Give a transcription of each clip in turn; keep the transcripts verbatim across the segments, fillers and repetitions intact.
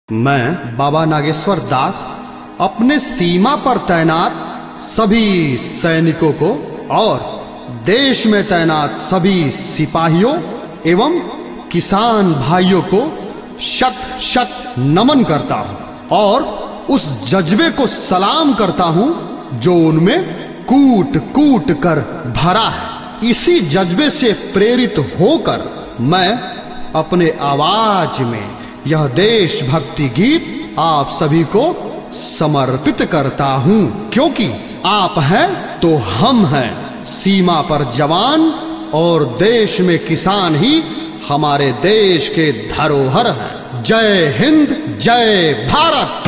मैं बाबा नागेश्वर दास अपने सीमा पर तैनात सभी सैनिकों को और देश में तैनात सभी सिपाहियों एवं किसान भाइयों को शत शत नमन करता हूं और उस जज्बे को सलाम करता हूं जो उनमें कूट कूट कर भरा है। इसी जज्बे से प्रेरित होकर मैं अपने आवाज में यह देशभक्ति गीत आप सभी को समर्पित करता हूं, क्योंकि आप हैं तो हम हैं। सीमा पर जवान और देश में किसान ही हमारे देश के धरोहर हैं। जय हिंद, जय भारत।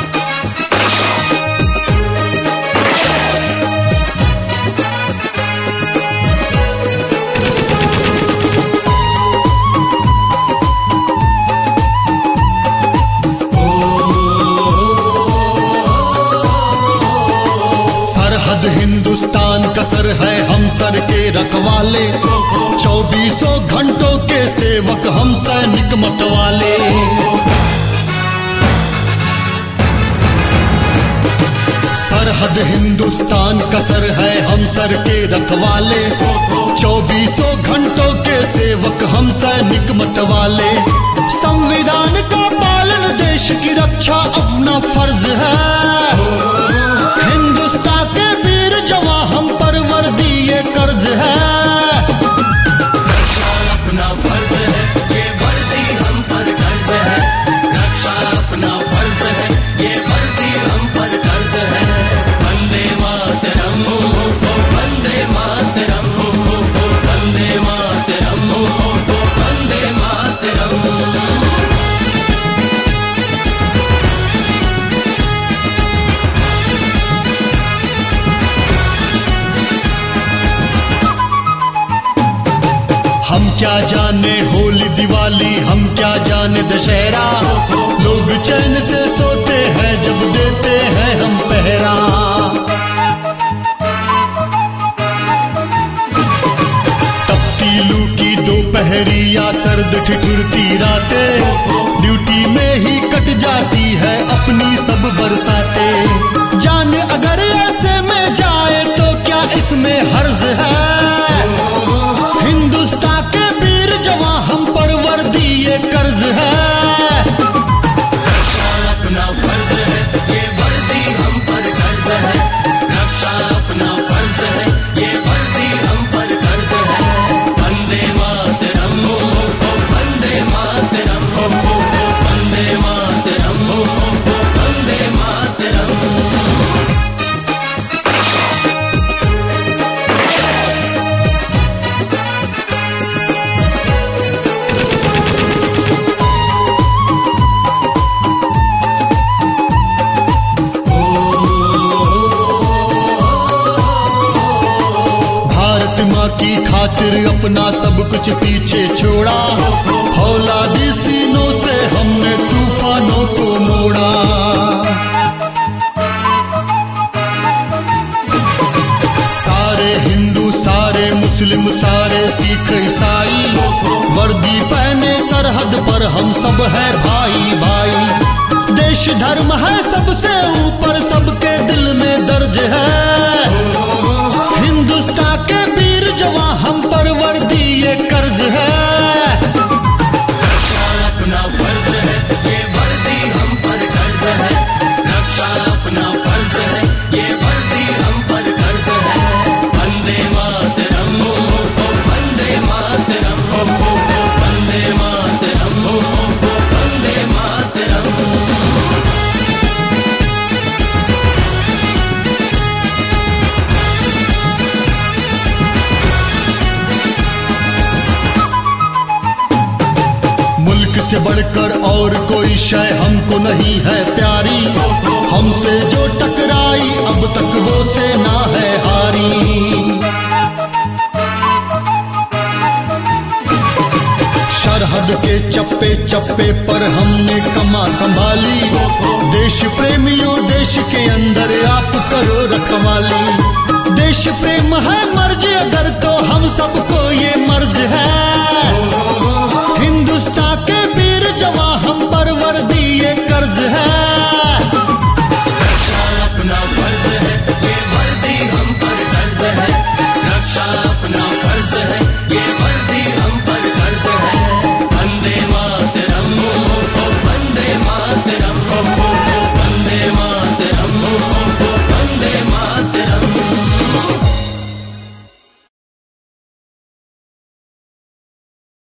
हिंदुस्तान का सर है हम सर के रखवाले, चौबीसों घंटों के सेवक हम सैनिक मतवाले। सरहद हिंदुस्तान का सर है हम सर के रखवाले, चौबीसों घंटों के सेवक हम सैनिक मतवाले। संविधान का पालन देश की रक्षा अपना फर्ज है। हिंदुस्तान के वीर जवां हम पर वर्दी ये कर्ज है। रक्षा अपना फर्ज है, ये वर्दी हम पर कर्ज है। रक्षा अपना फर्ज है, ये वर्दी हम पर कर्ज है। वंदे मातरम, वंदे मातरम, वंदे मातरम, वंदे मातरम। हम क्या जाने होली दिवाली, हम क्या जाने दशहरा। लोग चैन से सोते हैं जब देते हैं हम पहरा। तपती लू की दोपहरी या सर्द ठिठुरती रातें, ड्यूटी में ही कट जाती है अपनी सब बरसातें। जान अगर ऐसे में जाए तो क्या इसमें हर्ज है। हिंदुस्तान के वीर जवां हम पर वर्दी ये कर्ज है। रक्षा अपना फर्ज है, ये वर्दी हम पर कर्ज है। रक्षा अपना फर्ज है, ये वर्दी हम पर कर्ज है। वंदे मातरम, वंदे मातरम, वंदे मातरम, वंदे मातरम। की खातिर अपना सब कुछ पीछे छोड़ा, फौलादी सीनों से हमने तूफानों को मोड़ा। सारे हिंदू, सारे मुस्लिम, सारे सिख ईसाई, वर्दी पहने सरहद पर हम सब है भाई भाई। देश धर्म है सबसे ऊपर, सबके दिल में दर्ज है। हिंदुस्तान के वीर जवां हम पर वर्दी ये कर्ज है। रक्षा अपना फर्ज है, ये वर्दी हम पर कर्ज है। रक्षा अपना फर्ज है, ये वर्दी हम पर कर्ज है। वंदे मातरम, वंदे मातरम, वंदे मातरम, वंदे मातरम। से बढ़कर और कोई शय हमको नहीं है प्यारी। हमसे जो टकराई अब तक वो सेना है हारी। सरहद के चप्पे चप्पे पर हमने कमा संभाली। देश प्रेमियों देश के अंदर आप करो रखवाली। देश प्रेम है मर्ज अगर